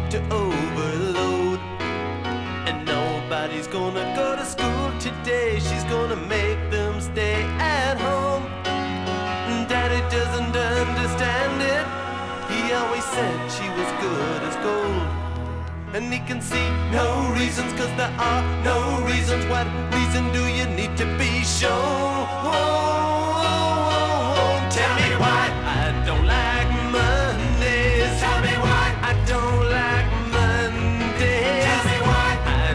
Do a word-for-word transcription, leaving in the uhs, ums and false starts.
to overload. And nobody's gonna go to school today. She's gonna make them stay at home. Daddy doesn't understand it. He always said she was good as gold. And he can see no reasons, cause there are no reasons. What reason do you need to be shown?